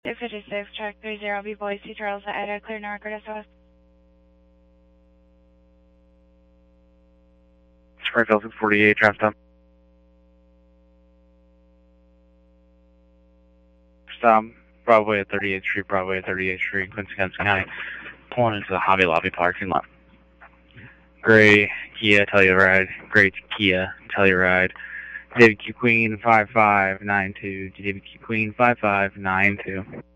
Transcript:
256, track 30, B Boise, Charles, Ida, clear north, Curtis West. Springfield 648, draft stop. Stop, Broadway at 38th Street, Broadway at 38th Street, Quincy County. Pulling into the Hobby Lobby parking lot. Gray Kia Telluride, Gray Kia Telluride. David Q Queen 5592, David Q Queen 5592.